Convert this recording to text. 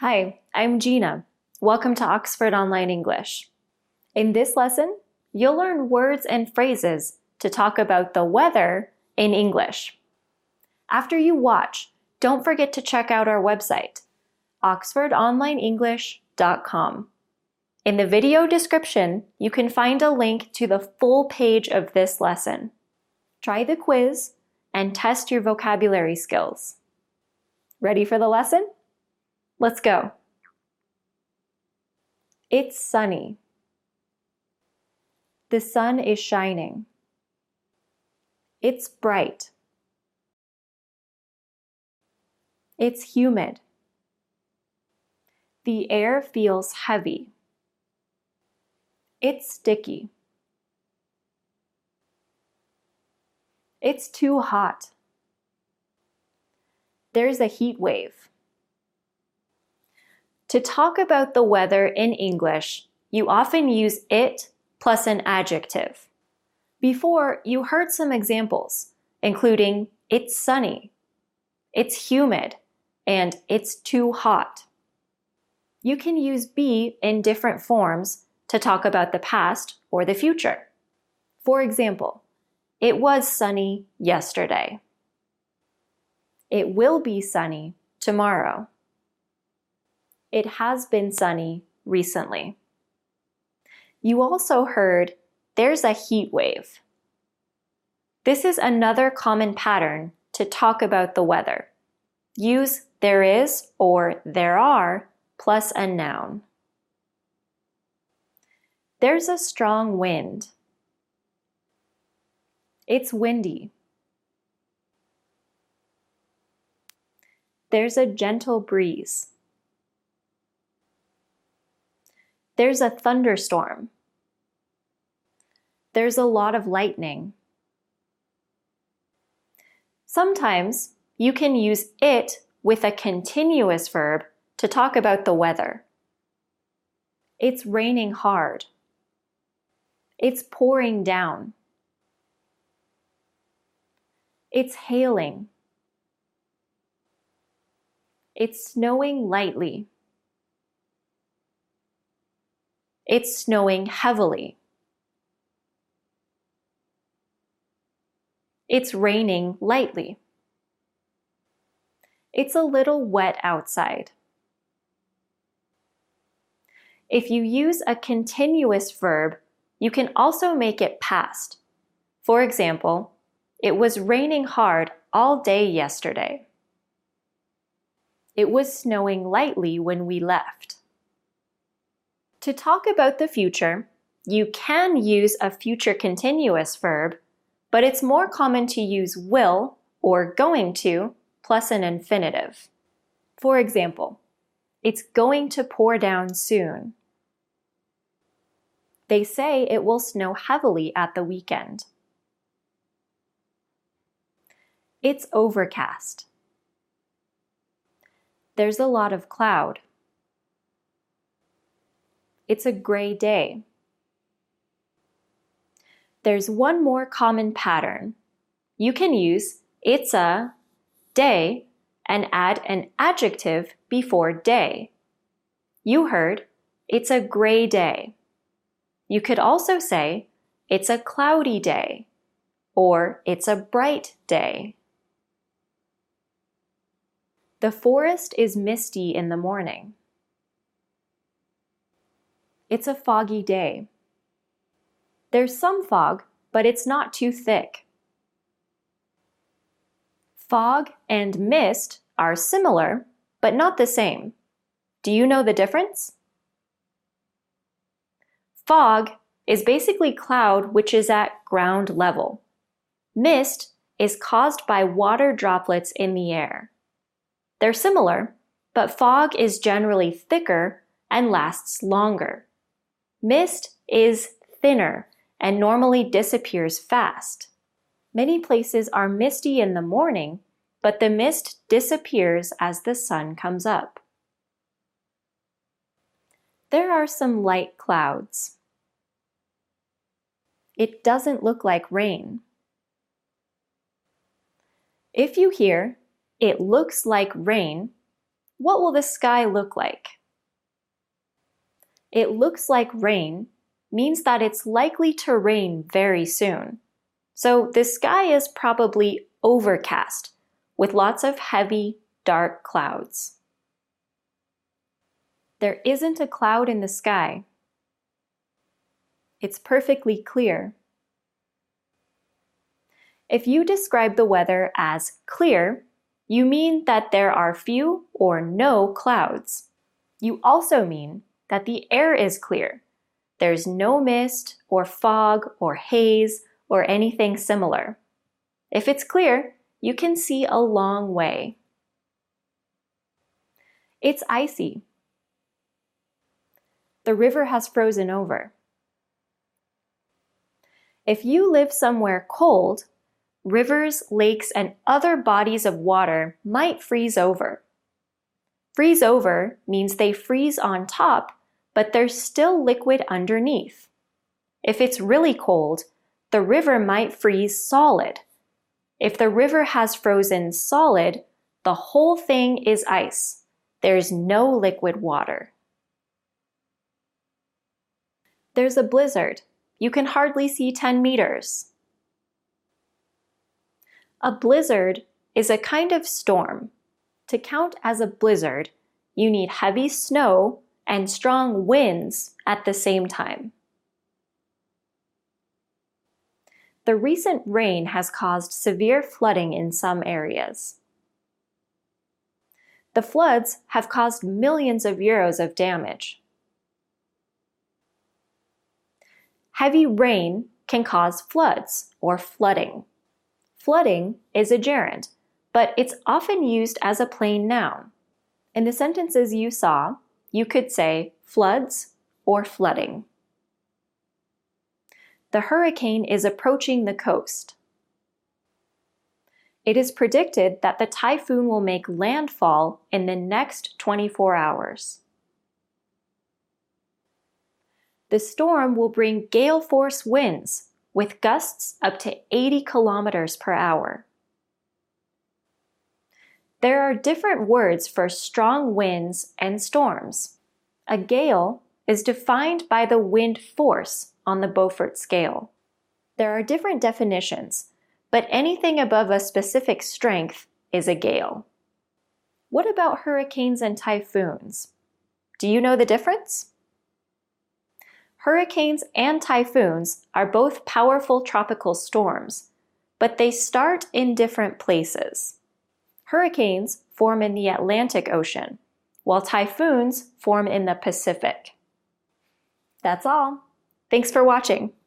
Hi, I'm Gina. Welcome to Oxford Online English. In this lesson, you'll learn words and phrases to talk about the weather in English. After you watch, don't forget to check out our website, oxfordonlineenglish.com. In the video description, you can find a link to the full page of this lesson. Try the quiz and test your vocabulary skills. Ready for the lesson? Let's go. It's sunny. The sun is shining. It's bright. It's humid. The air feels heavy. It's sticky. It's too hot. There's a heat wave. To talk about the weather in English, you often use it plus an adjective. Before, you heard some examples, including it's sunny, it's humid, and it's too hot. You can use be in different forms to talk about the past or the future. For example, it was sunny yesterday. It will be sunny tomorrow. It has been sunny recently. You also heard there's a heat wave. This is another common pattern to talk about the weather. Use there is or there are plus a noun. There's a strong wind. It's windy. There's a gentle breeze. There's a thunderstorm. There's a lot of lightning. Sometimes you can use it with a continuous verb to talk about the weather. It's raining hard. It's pouring down. It's hailing. It's snowing lightly. It's snowing heavily. It's raining lightly. It's a little wet outside. If you use a continuous verb, you can also make it past. For example, it was raining hard all day yesterday. It was snowing lightly when we left. To talk about the future, you can use a future continuous verb, but it's more common to use will or going to plus an infinitive. For example, it's going to pour down soon. They say it will snow heavily at the weekend. It's overcast. There's a lot of cloud. It's a gray day. There's one more common pattern. You can use it's a day and add an adjective before day. You heard it's a gray day. You could also say it's a cloudy day or it's a bright day. The forest is misty in the morning. It's a foggy day. There's some fog, but it's not too thick. Fog and mist are similar, but not the same. Do you know the difference? Fog is basically cloud which is at ground level. Mist is caused by water droplets in the air. They're similar, but fog is generally thicker and lasts longer. Mist is thinner and normally disappears fast. Many places are misty in the morning, but the mist disappears as the sun comes up. There are some light clouds. It doesn't look like rain. If you hear, it looks like rain, what will the sky look like? It looks like rain means that it's likely to rain very soon. So the sky is probably overcast with lots of heavy, dark clouds. There isn't a cloud in the sky. It's perfectly clear. If you describe the weather as clear, you mean that there are few or no clouds. You also mean that the air is clear. There's no mist or fog or haze or anything similar. If it's clear, you can see a long way. It's icy. The river has frozen over. If you live somewhere cold, rivers, lakes, and other bodies of water might freeze over. Freeze over means they freeze on top, but there's still liquid underneath. If it's really cold, the river might freeze solid. If the river has frozen solid, the whole thing is ice. There's no liquid water. There's a blizzard. You can hardly see 10 meters. A blizzard is a kind of storm. To count as a blizzard, you need heavy snow and strong winds at the same time. The recent rain has caused severe flooding in some areas. The floods have caused millions of euros of damage. Heavy rain can cause floods or flooding. Flooding is a gerund, but it's often used as a plain noun. In the sentences you saw, you could say floods or flooding. The hurricane is approaching the coast. It is predicted that the typhoon will make landfall in the next 24 hours. The storm will bring gale-force winds with gusts up to 80 kilometers per hour. There are different words for strong winds and storms. A gale is defined by the wind force on the Beaufort scale. There are different definitions, but anything above a specific strength is a gale. What about hurricanes and typhoons? Do you know the difference? Hurricanes and typhoons are both powerful tropical storms, but they start in different places. Hurricanes form in the Atlantic Ocean, while typhoons form in the Pacific. That's all. Thanks for watching.